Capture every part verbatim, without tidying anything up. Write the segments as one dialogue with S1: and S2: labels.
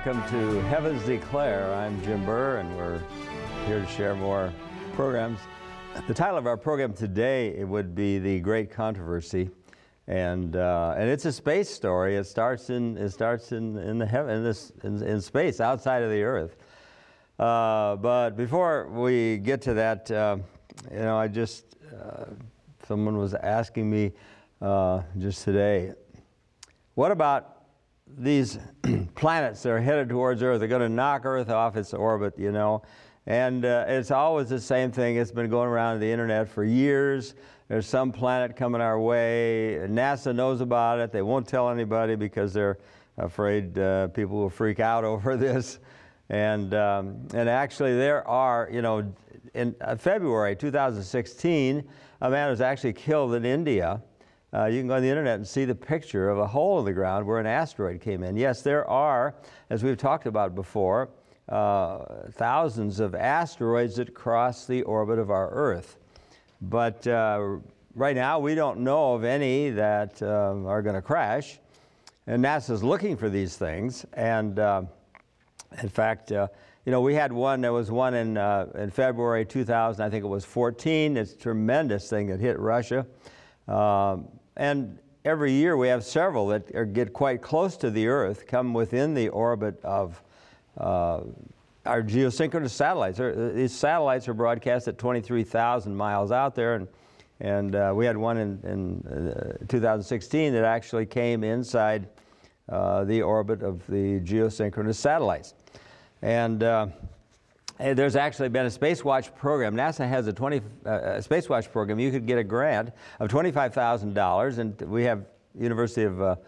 S1: welcome to Heavens Declare. I'm Jim Burr, and we're here to share more programs. The title of our program today, it would be The Great Controversy, and uh, and it's a space story. It starts in it starts in in the heaven in this in, in space outside of the Earth. Uh, but before we get to that, uh, you know, I just uh, someone was asking me uh, just today, what about these planets that are headed towards Earth? They're going to knock Earth off its orbit, you know. And uh, it's always the same thing. It's been going around the internet for years. There's some planet coming our way. NASA knows about it. They won't tell anybody because they're afraid uh, people will freak out over this. And, um, and actually there are, you know, in uh, February two thousand sixteen, a man was actually killed in India. Uh, you can go on the internet and see the picture of a hole in the ground where an asteroid came in. Yes, there are, as we've talked about before, uh, thousands of asteroids that cross the orbit of our Earth. But uh, right now we don't know of any that uh, are going to crash. And NASA's looking for these things. And uh, in fact, uh, you know, we had one, there was one in, uh, in February two thousand, I think it was fourteen. It's a tremendous thing that hit Russia. Um, And every year we have several that are, get quite close to the Earth, come within the orbit of uh, our geosynchronous satellites. These satellites are broadcast at twenty-three thousand miles out there, and, and uh, we had one in, in uh, two thousand sixteen that actually came inside uh, the orbit of the geosynchronous satellites. And uh, And there's actually been a Spacewatch program. NASA has a, twenty, uh, a Spacewatch program. You could get a grant of twenty-five thousand dollars, and we have University of uh,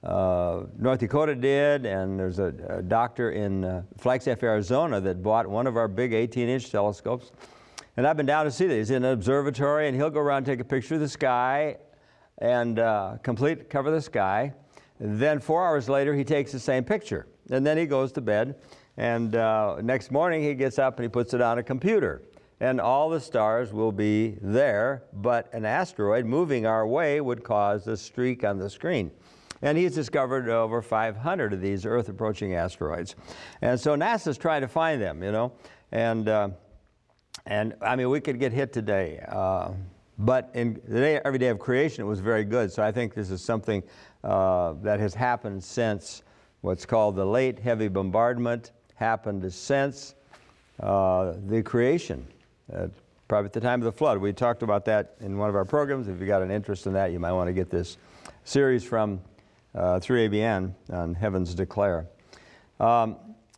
S1: uh, North Dakota did, and there's a, a doctor in uh, Flagstaff, Arizona that bought one of our big eighteen inch telescopes. And I've been down to see these in an observatory, and he'll go around and take a picture of the sky and uh, complete cover the sky. Then four hours later, he takes the same picture, and then he goes to bed. And uh, next morning he gets up and he puts it on a computer. And all the stars will be there, but an asteroid moving our way would cause a streak on the screen. And he's discovered over five hundred of these Earth-approaching asteroids. And so NASA's trying to find them, you know. And, uh, and I mean, we could get hit today. Uh, but in the day, every day of creation, it was very good. So I think this is something uh, that has happened since what's called the late heavy bombardment happened since uh, the creation, uh, probably at the time of the flood. We talked about that in one of our programs. If you got an interest in that, you might want to get this series from uh, three A B N on Heavens Declare. Um,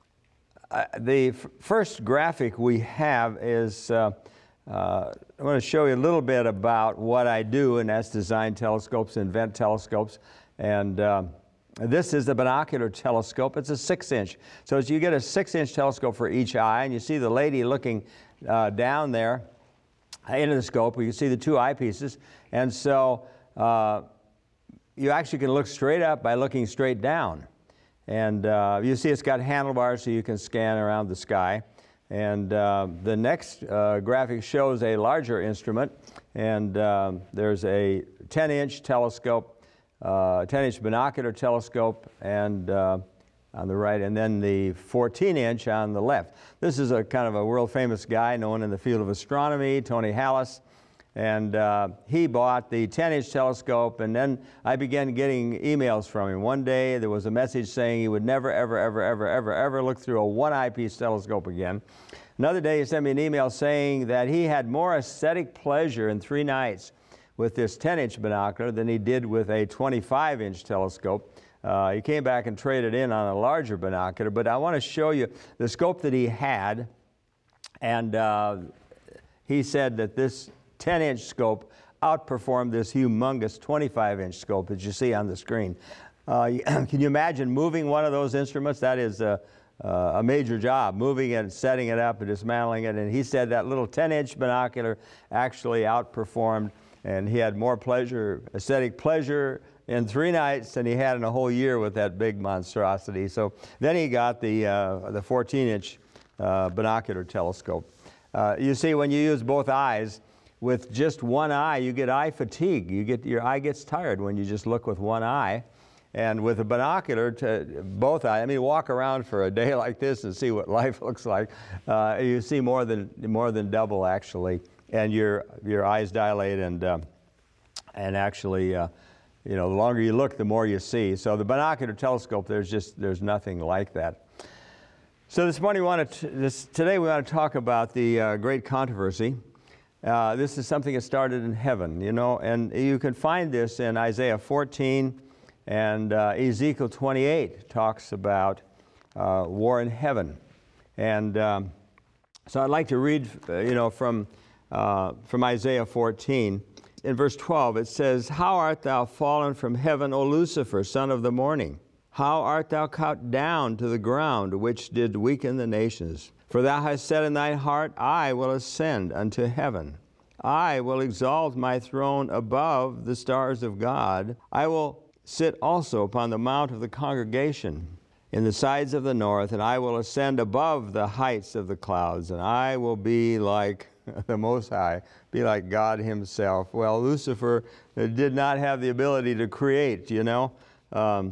S1: I, the f first graphic we have is, uh, uh, I want to show you a little bit about what I do, and that's design telescopes, invent telescopes, and uh, this is the binocular telescope. It's a six inch. So as you get a six inch telescope for each eye, and you see the lady looking uh, down there into the scope, you can see the two eyepieces. And so uh, you actually can look straight up by looking straight down. And uh, you see it's got handlebars so you can scan around the sky. And uh, the next uh, graphic shows a larger instrument. And uh, there's a ten inch telescope, Uh, ten inch binocular telescope, and uh, on the right, and then the fourteen inch on the left. This is a kind of a world famous guy known in the field of astronomy, Tony Hallis, and uh, he bought the ten inch telescope, and then I began getting emails from him. One day there was a message saying he would never, ever, ever, ever, ever, ever look through a one eyepiece telescope again. Another day he sent me an email saying that he had more aesthetic pleasure in three nights with this ten inch binocular than he did with a twenty-five inch telescope. Uh, he came back and traded in on a larger binocular, but I want to show you the scope that he had, and uh, he said that this ten inch scope outperformed this humongous twenty-five inch scope that you see on the screen. Uh, can you imagine moving one of those instruments? That is a, uh, a major job, moving it, setting it up, and dismantling it, and he said that little ten inch binocular actually outperformed, and he had more pleasure, aesthetic pleasure in three nights than he had in a whole year with that big monstrosity. So then he got the, uh, the fourteen inch uh, binocular telescope. Uh, you see, when you use both eyes, with just one eye, you get eye fatigue. You get, your eye gets tired when you just look with one eye. And with a binocular to both eyes, I mean, walk around for a day like this and see what life looks like. Uh, you see more than more than double actually, and your your eyes dilate, and uh, and actually, uh, you know, the longer you look, the more you see. So the binocular telescope, there's just there's nothing like that. So this morning, we want to this today we want to talk about the uh, great controversy. Uh, this is something that started in heaven, you know, and you can find this in Isaiah fourteen. And uh, Ezekiel twenty-eight talks about uh, war in heaven. And um, so I'd like to read, uh, you know, from, uh, from Isaiah fourteen. In verse twelve, it says, "How art thou fallen from heaven, O Lucifer, son of the morning? How art thou cut down to the ground, which did weaken the nations? For thou hast said in thine heart, I will ascend unto heaven. I will exalt my throne above the stars of God. I will sit also upon the mount of the congregation in the sides of the north, and I will ascend above the heights of the clouds, and I will be like the Most High, be like God himself." Well, Lucifer did not have the ability to create, you know. Um,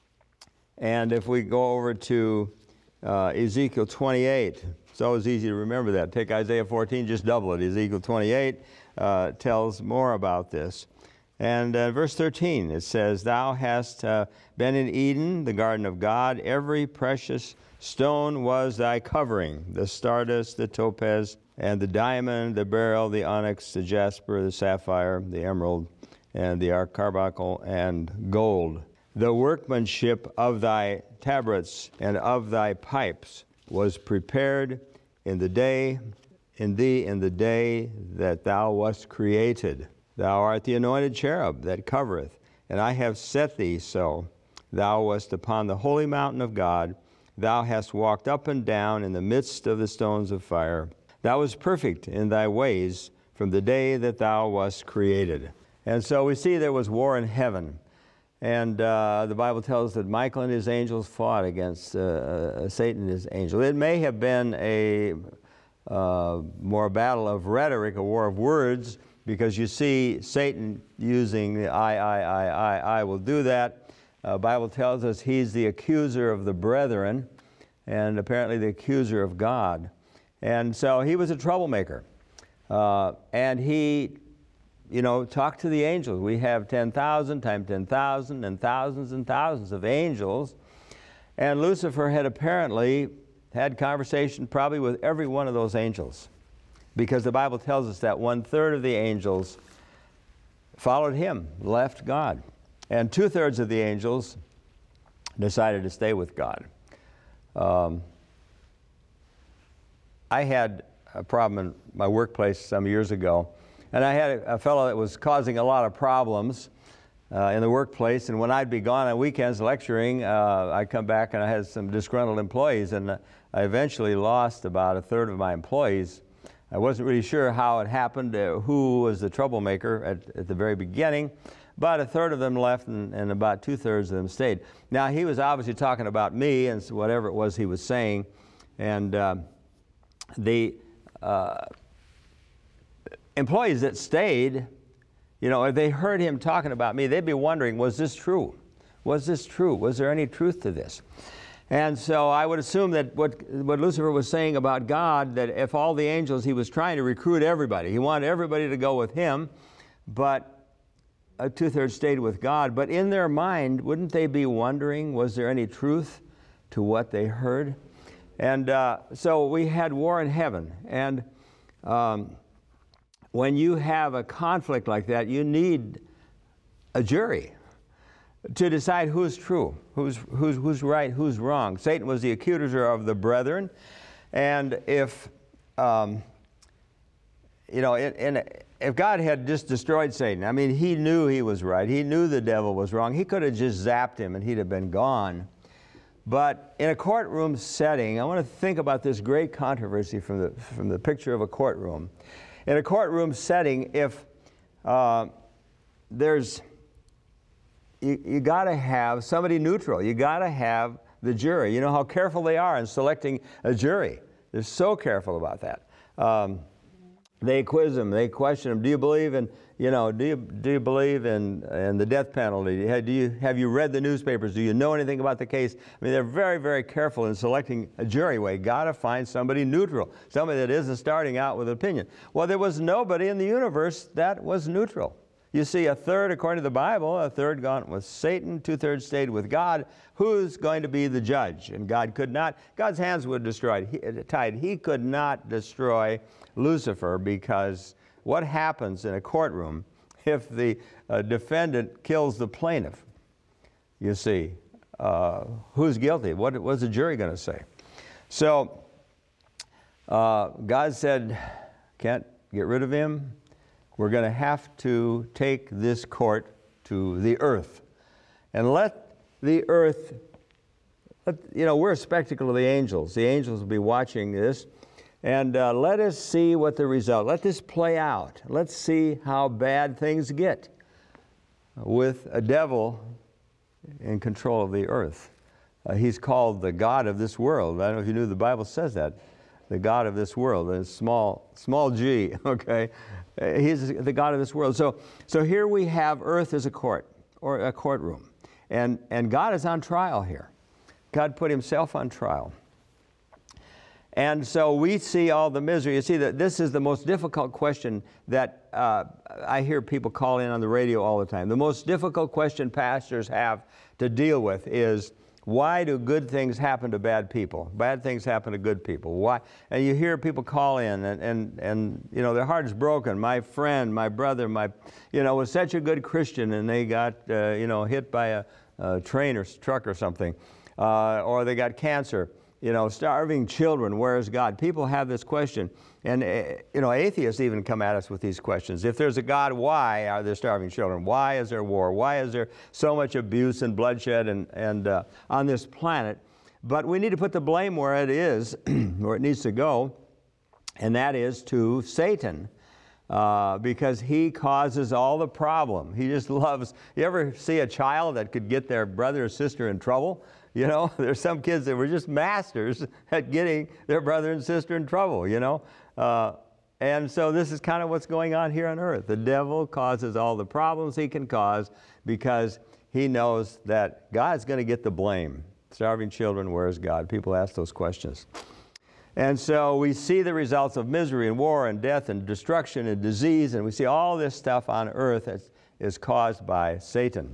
S1: and if we go over to uh, Ezekiel twenty-eight, it's always easy to remember that. Take Isaiah fourteen, just double it. Ezekiel twenty-eight uh, tells more about this. And uh, verse thirteen, it says, "Thou hast uh, been in Eden, the garden of God. Every precious stone was thy covering, the stardust, the topaz, and the diamond, the beryl, the onyx, the jasper, the sapphire, the emerald, and the carbuncle, and gold. The workmanship of thy tabrets and of thy pipes was prepared in the day, in thee in the day that thou wast created. Thou art the anointed cherub that covereth, and I have set thee so. Thou wast upon the holy mountain of God. Thou hast walked up and down in the midst of the stones of fire. Thou wast perfect in thy ways from the day that thou wast created." And so we see there was war in heaven. And uh, the Bible tells that Michael and his angels fought against uh, uh, Satan and his angel. It may have been a uh, more a battle of rhetoric, a war of words, because you see Satan using the I, I, I, I, I will do that. The uh, Bible tells us he's the accuser of the brethren, and apparently the accuser of God. And so he was a troublemaker. Uh, and he, you know, talked to the angels. We have ten thousand times ten thousand and thousands and thousands of angels. And Lucifer had apparently had conversation probably with every one of those angels, because the Bible tells us that one-third of the angels followed him, left God. And two-thirds of the angels decided to stay with God. Um, I had a problem in my workplace some years ago, and I had a, a fellow that was causing a lot of problems uh, in the workplace, and when I'd be gone on weekends lecturing, uh, I'd come back and I had some disgruntled employees, and I eventually lost about a third of my employees. I wasn't really sure how it happened, uh, who was the troublemaker at, at the very beginning. About a third of them left, and, and about two-thirds of them stayed. Now, he was obviously talking about me and whatever it was he was saying. And uh, the uh, employees that stayed, you know, if they heard him talking about me, they'd be wondering, was this true? Was this true? Was there any truth to this? And so I would assume that what, what Lucifer was saying about God, that if all the angels, he was trying to recruit everybody. He wanted everybody to go with him, but uh, two-thirds stayed with God. But in their mind, wouldn't they be wondering, was there any truth to what they heard? And uh, so we had war in heaven. And um, when you have a conflict like that, you need a jury to decide who's true, who's, who's, who's right, who's wrong. Satan was the accuser of the brethren, and if, um, you know, in, in, if God had just destroyed Satan, I mean, he knew he was right, he knew the devil was wrong, he could have just zapped him and he'd have been gone. But in a courtroom setting, I want to think about this great controversy from the, from the picture of a courtroom. In a courtroom setting, if uh, there's You, you got to have somebody neutral. You got to have the jury. You know how careful they are in selecting a jury. They're so careful about that. Um, they quiz him, they question him. Do you believe in, you know, do you, do you believe in, in the death penalty? Do you, have you read the newspapers? Do you know anything about the case? I mean, they're very, very careful in selecting a jury. We got to find somebody neutral, somebody that isn't starting out with an opinion. Well, there was nobody in the universe that was neutral. You see, a third, according to the Bible, a third gone with Satan, two-thirds stayed with God. Who's going to be the judge? And God could not, God's hands were destroyed, he, tied. He could not destroy Lucifer, because what happens in a courtroom if the uh, defendant kills the plaintiff? You see, uh, who's guilty? What was the jury going to say? So uh, God said, can't get rid of him. We're going to have to take this court to the earth and let the earth, let, you know, we're a spectacle of the angels. The angels will be watching this, and uh, let us see what the result, let this play out. Let's see how bad things get with a devil in control of the earth. Uh, he's called the God of this world. I don't know if you knew the Bible says that. The God of this world, and small, small g, okay? He's the God of this world. So, so here we have earth as a court, or a courtroom. And, and God is on trial here. God put himself on trial. And so we see all the misery. You see, that this is the most difficult question that uh, I hear people call in on the radio all the time. The most difficult question pastors have to deal with is, why do good things happen to bad people? Bad things happen to good people. Why? And you hear people call in, and, and, and you know, their heart is broken. My friend, my brother, my, you know, was such a good Christian, and they got, uh, you know, hit by a, a train or truck or something. Uh, or they got cancer. You know, starving children, where is God? People have this question. And, uh, you know, atheists even come at us with these questions. If there's a God, why are there starving children? Why is there war? Why is there so much abuse and bloodshed and, and, uh, on this planet? But we need to put the blame where it is, where it needs to go, and that is to Satan. Uh, because he causes all the problem. He just loves, you ever see a child that could get their brother or sister in trouble? You know, there's some kids that were just masters at getting their brother and sister in trouble, you know. Uh, and so this is kind of what's going on here on earth. The devil causes all the problems he can cause because he knows that God's going to get the blame. Starving children, where is God? People ask those questions. And so we see the results of misery and war and death and destruction and disease, and we see all this stuff on earth that is caused by Satan.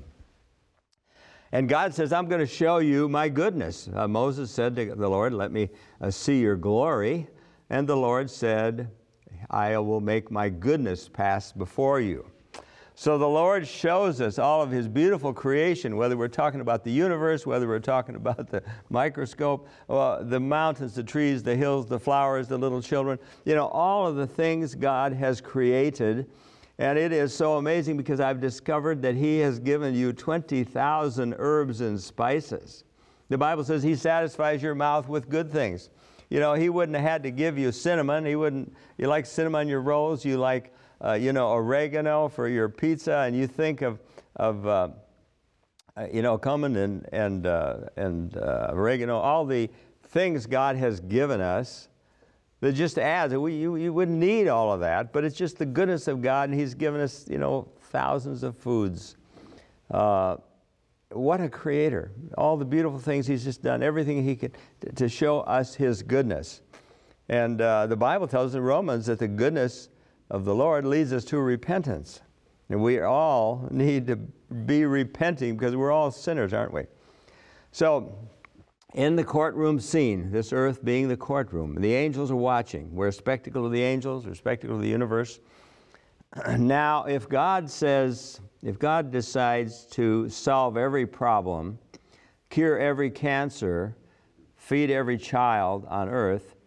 S1: And God says, I'm going to show you my goodness. Uh, Moses said to the Lord, let me uh, see your glory. And the Lord said, I will make my goodness pass before you. So the Lord shows us all of his beautiful creation, whether we're talking about the universe, whether we're talking about the microscope, uh, the mountains, the trees, the hills, the flowers, the little children, you know, all of the things God has created. And it is so amazing because I've discovered that he has given you twenty thousand herbs and spices. The Bible says he satisfies your mouth with good things. You know, he wouldn't have had to give you cinnamon. He wouldn't, you like cinnamon on your rolls, you like, uh, you know, oregano for your pizza, and you think of, of uh, you know, cumin and, and, uh, and uh, oregano, all the things God has given us. That just adds, we, you, you wouldn't need all of that, but it's just the goodness of God, and he's given us, you know, thousands of foods. Uh, what a creator. All the beautiful things he's just done, everything he could to show us his goodness. And uh, the Bible tells us in Romans that the goodness of the Lord leads us to repentance. And we all need to be repenting because we're all sinners, aren't we? So, in the courtroom scene, this earth being the courtroom, the angels are watching. We're a spectacle of the angels, we're a spectacle of the universe. Now, if God says, if God decides to solve every problem, cure every cancer, feed every child on earth,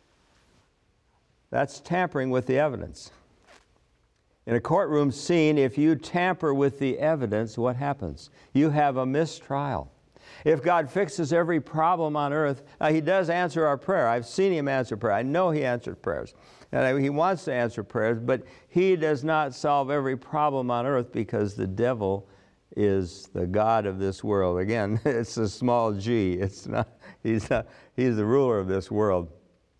S1: that's tampering with the evidence. In a courtroom scene, if you tamper with the evidence, what happens? You have a mistrial. If God fixes every problem on earth, uh, he does answer our prayer. I've seen him answer prayer. I know he answered prayers. And he wants to answer prayers, but he does not solve every problem on earth because the devil is the God of this world. Again, it's a small g. It's not, he's, not, he's the ruler of this world.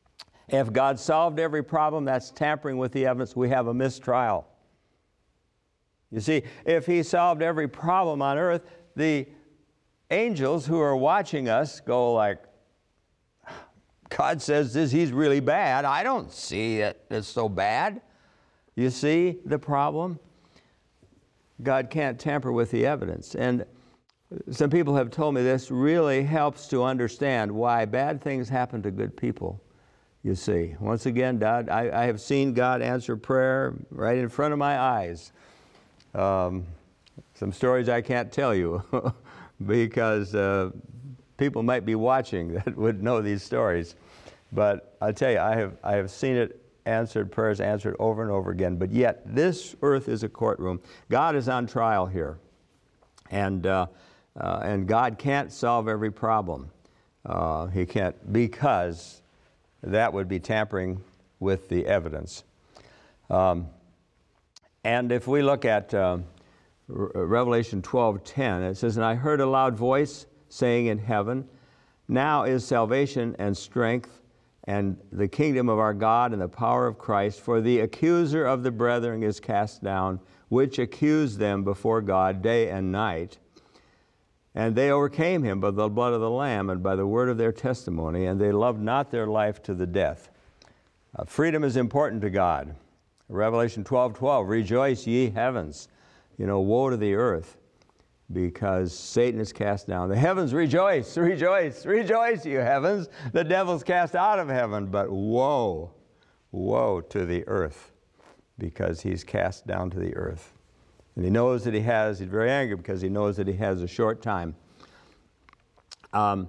S1: If God solved every problem, that's tampering with the evidence. We have a mistrial. You see, if He solved every problem on earth, the angels who are watching us go like, God says this, He's really bad. I don't see it. It's so bad. You see the problem? God can't tamper with the evidence. And some people have told me this really helps to understand why bad things happen to good people. You see, once again, God, I, I have seen God answer prayer right in front of my eyes. Um, some stories I can't tell you because uh, people might be watching that would know these stories. But I tell you, I have, I have seen it answered, prayers answered over and over again. But yet, this earth is a courtroom. God is on trial here. And, uh, uh, and God can't solve every problem. Uh, he can't, because that would be tampering with the evidence. Um, and if we look at uh, Revelation twelve ten, it says, "And I heard a loud voice saying in heaven, now is salvation and strength and the kingdom of our God and the power of Christ, for the accuser of the brethren is cast down, which accused them before God day and night. And they overcame him by the blood of the Lamb and by the word of their testimony, and they loved not their life to the death." Uh, freedom is important to God. Revelation twelve twelve, "Rejoice, ye heavens." You know, woe to the earth, because Satan is cast down. The heavens rejoice, rejoice, rejoice, you heavens. The devil's cast out of heaven, but woe, woe to the earth, because he's cast down to the earth. And he knows that he has, he's very angry because he knows that he has a short time. Um,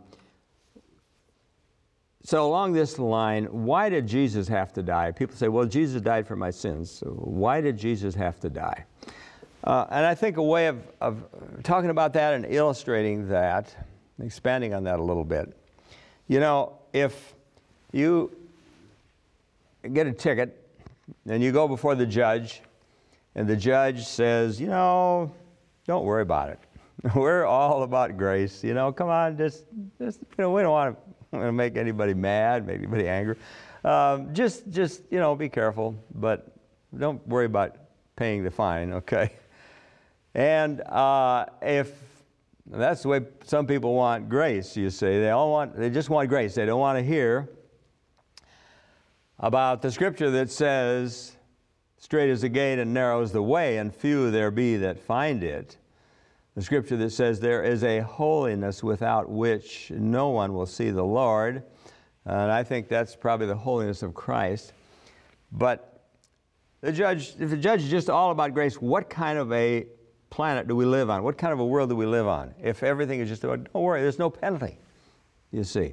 S1: so along this line, why did Jesus have to die? People say, well, Jesus died for my sins. So why did Jesus have to die? Uh, and I think a way of, of talking about that and illustrating that, expanding on that a little bit. You know, if you get a ticket and you go before the judge, and the judge says, you know, don't worry about it. We're all about grace. You know, come on, just, just you know, we don't want to make anybody mad, make anybody angry. Um, just, just, you know, be careful, but don't worry about paying the fine, okay? And uh, if that's the way some people want grace, you see, they all want, they just want grace. They don't want to hear about the scripture that says, "Straight is the gate and narrow is the way, and few there be that find it." The scripture that says, "There is a holiness without which no one will see the Lord." And I think that's probably the holiness of Christ. But the judge, if the judge is just all about grace, what kind of a planet do we live on? What kind of a world do we live on? If everything is just about, don't worry, there's no penalty, you see.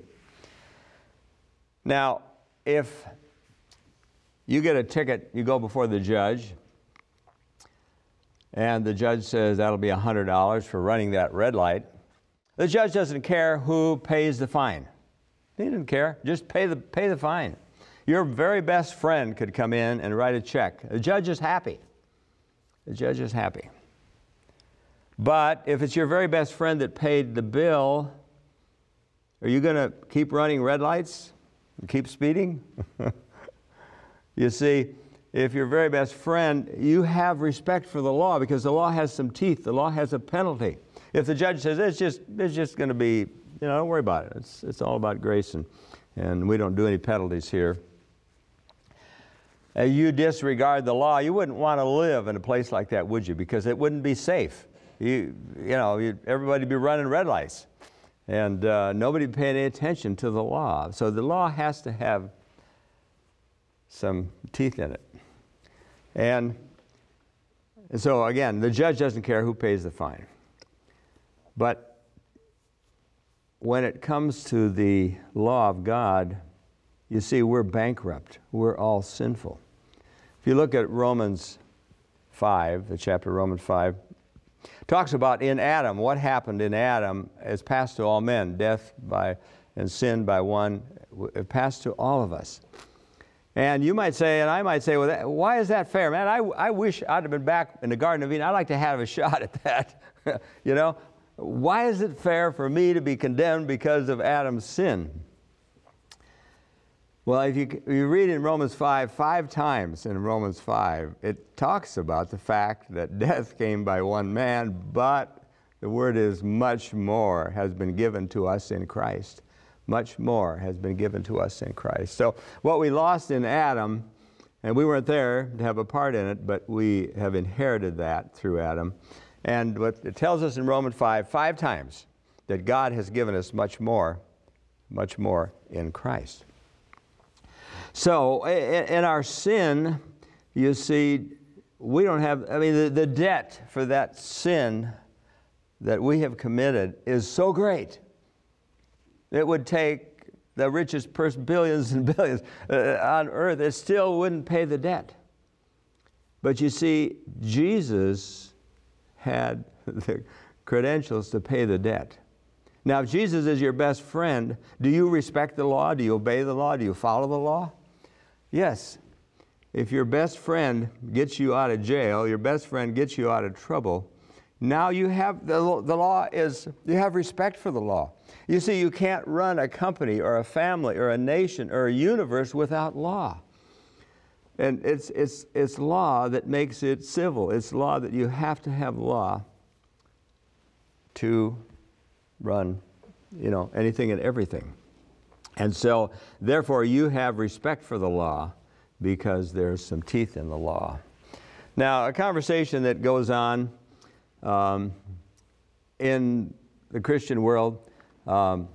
S1: Now, if you get a ticket, you go before the judge, and the judge says that'll be one hundred dollars for running that red light. The judge doesn't care who pays the fine. He doesn't care. Just pay the, pay the fine. Your very best friend could come in and write a check. The judge is happy. The judge is happy. But if it's your very best friend that paid the bill, are you going to keep running red lights and keep speeding? You see, if your very best friend, you have respect for the law because the law has some teeth. The law has a penalty. If the judge says it's just, it's just going to be, you know, don't worry about it. It's, it's all about grace, and, and we don't do any penalties here. Uh, you disregard the law. You wouldn't want to live in a place like that, would you? Because it wouldn't be safe. You, you know, you'd, everybody would be running red lights, and uh, nobody would pay any attention to the law. So the law has to have some teeth in it. And so again, the judge doesn't care who pays the fine. But when it comes to the law of God, you see, we're bankrupt. We're all sinful. If you look at Romans five, the chapter of Romans five, talks about in Adam, what happened in Adam is passed to all men. Death by and sin by one, it passed to all of us. And you might say, and I might say, well, that, why is that fair? Man, I, I wish I'd have been back in the Garden of Eden. I'd like to have a shot at that. You know, why is it fair for me to be condemned because of Adam's sin? Well, if you, you read in Romans five, five times in Romans five, it talks about the fact that death came by one man, but the word is much more has been given to us in Christ. Much more has been given to us in Christ. So what we lost in Adam, and we weren't there to have a part in it, but we have inherited that through Adam. And what it tells us in Romans five, five times, that God has given us much more, much more in Christ. So in our sin, you see, we don't have, I mean, the, the debt for that sin that we have committed is so great. It would take the richest person, billions and billions uh, on earth, it still wouldn't pay the debt. But you see, Jesus had the credentials to pay the debt. Now, if Jesus is your best friend, do you respect the law? Do you obey the law? Do you follow the law? Yes. If your best friend gets you out of jail, your best friend gets you out of trouble, now you have, the, the law is, you have respect for the law. You see, you can't run a company or a family or a nation or a universe without law. And it's, it's, it's law that makes it civil. It's law that you have to have law to run, you know, anything and everything. And so, therefore, you have respect for the law because there's some teeth in the law. Now, a conversation that goes on um, in the Christian world, um,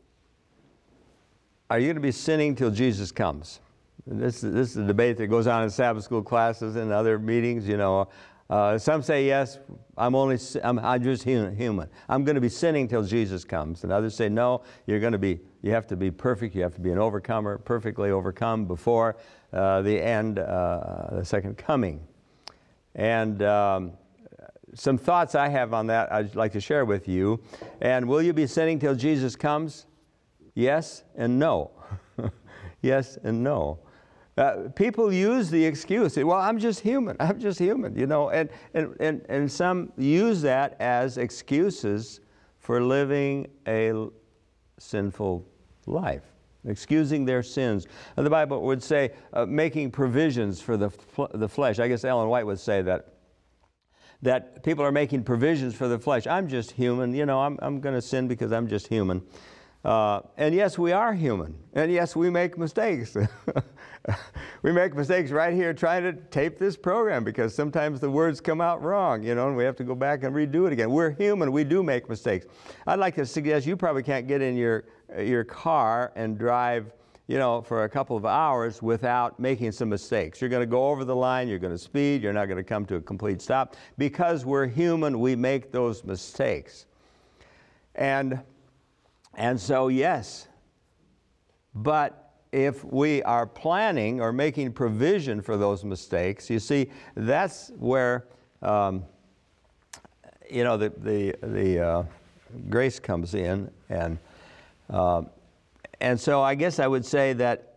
S1: are you going to be sinning till Jesus comes? And this, this is a debate that goes on in Sabbath school classes and other meetings, you know. Uh, some say, yes, I'm only, I'm, I'm just human. I'm going to be sinning till Jesus comes. And others say, no, you're going to be, you have to be perfect. You have to be an overcomer, perfectly overcome before uh, the end, uh, the second coming. And um, some thoughts I have on that I'd like to share with you. And will you be sinning till Jesus comes? Yes and no. Yes and no. Uh, people use the excuse, well, I'm just human, I'm just human, you know, and, and, and, and some use that as excuses for living a sinful life, excusing their sins. And the Bible would say uh, making provisions for the, fl the flesh. I guess Ellen White would say that, that people are making provisions for the flesh. I'm just human, you know, I'm, I'm going to sin because I'm just human. Uh, and yes, we are human. And yes, we make mistakes. We make mistakes right here trying to tape this program because sometimes the words come out wrong, you know, and we have to go back and redo it again. We're human. We do make mistakes. I'd like to suggest you probably can't get in your, your car and drive, you know, for a couple of hours without making some mistakes. You're going to go over the line. You're going to speed. You're not going to come to a complete stop. Because we're human, we make those mistakes. And And so, yes, but if we are planning or making provision for those mistakes, you see, that's where, um, you know, the, the, the uh, grace comes in. And, uh, and so I guess I would say that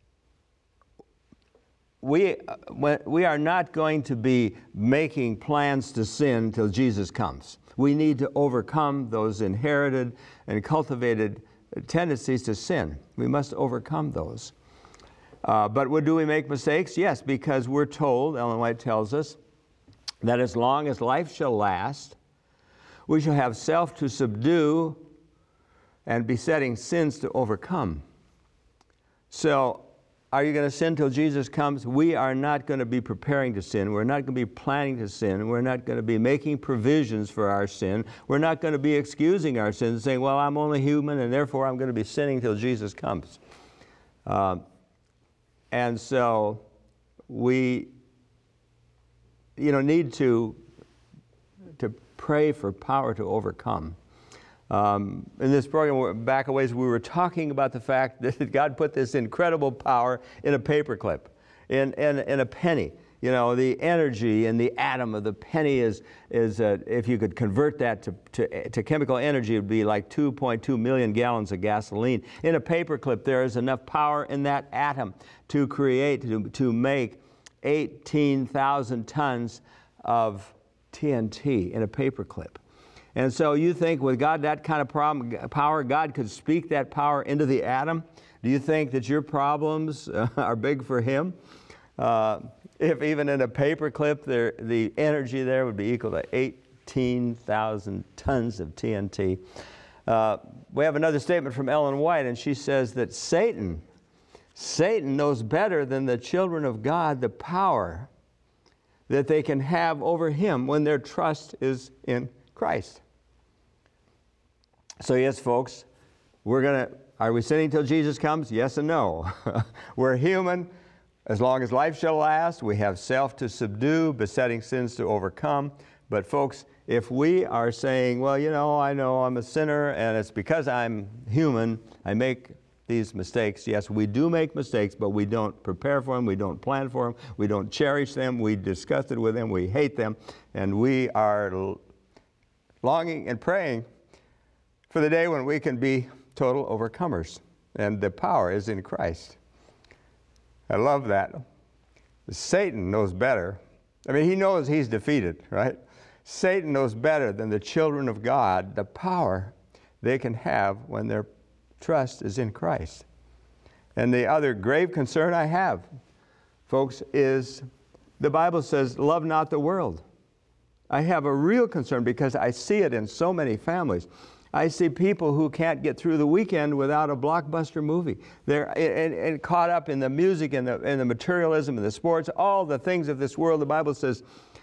S1: we, we are not going to be making plans to sin till Jesus comes. We need to overcome those inherited and cultivated tendencies to sin. We must overcome those. Uh, but do we make mistakes? Yes, because we're told, Ellen White tells us, that as long as life shall last, we shall have self to subdue and besetting sins to overcome. So, are you going to sin till Jesus comes? We are not going to be preparing to sin. We're not going to be planning to sin. We're not going to be making provisions for our sin. We're not going to be excusing our sins, saying, well, I'm only human, and therefore I'm going to be sinning till Jesus comes. Uh, and so we, you know, need to, to pray for power to overcome. Um, in this program, back a ways, we were talking about the fact that God put this incredible power in a paperclip, in, in, in a penny. You know, the energy in the atom of the penny is, is uh, if you could convert that to, to, to chemical energy, it would be like two point two million gallons of gasoline. In a paperclip, there is enough power in that atom to create, to, to make eighteen thousand tons of T N T in a paperclip. And so you think with God, that kind of problem, power, God could speak that power into the atom? Do Do you think that your problems uh, are big for Him? Uh, if even in a paper clip, there, the energy there would be equal to eighteen thousand tons of T N T. Uh, we have another statement from Ellen White, and she says that Satan, Satan knows better than the children of God the power that they can have over him when their trust is in Christ. So yes, folks, we're going to, are we sinning till Jesus comes? Yes and no. We're human. As long as life shall last, we have self to subdue, besetting sins to overcome. But folks, if we are saying, well, you know, I know I'm a sinner and it's because I'm human, I make these mistakes. Yes, we do make mistakes, but we don't prepare for them, we don't plan for them, we don't cherish them, we disgusted with them, we hate them, and we are longing and praying for the day when we can be total overcomers. And the power is in Christ. I love that. Satan knows better. I mean, he knows he's defeated, right? Satan knows better than the children of God the power they can have when their trust is in Christ. And the other grave concern I have, folks, is the Bible says, love not the world. I have a real concern because I see it in so many families. I see people who can't get through the weekend without a blockbuster movie. They're and, and caught up in the music and the, and the materialism and the sports, all the things of this world. The Bible says,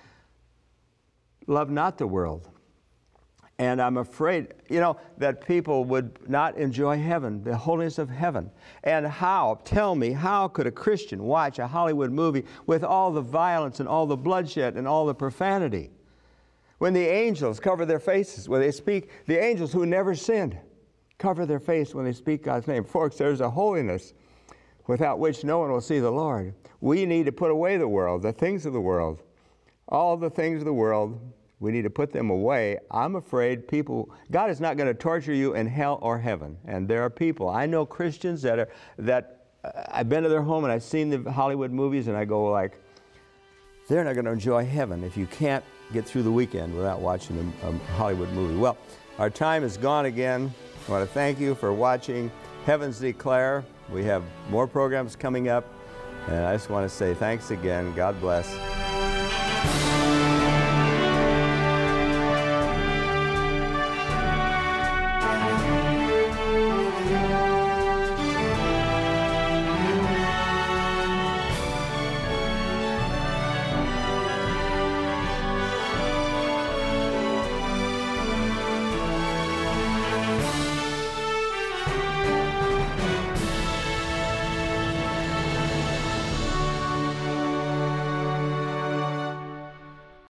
S1: love not the world. And I'm afraid, you know, that people would not enjoy heaven, the holiness of heaven. And how, tell me, how could a Christian watch a Hollywood movie with all the violence and all the bloodshed and all the profanity? When the angels cover their faces, when they speak, the angels who never sinned, cover their face when they speak God's name. Folks, there's a holiness without which no one will see the Lord. We need to put away the world, the things of the world. All the things of the world, we need to put them away. I'm afraid people, God is not going to torture you in hell or heaven. And there are people, I know Christians that are, that uh, I've been to their home and I've seen the Hollywood movies and I go like, they're not going to enjoy heaven if you can't get through the weekend without watching a, a Hollywood movie. Well, our time is gone again. I want to thank you for watching Heavens Declare. We have more programs coming up. And I just want to say thanks again. God bless.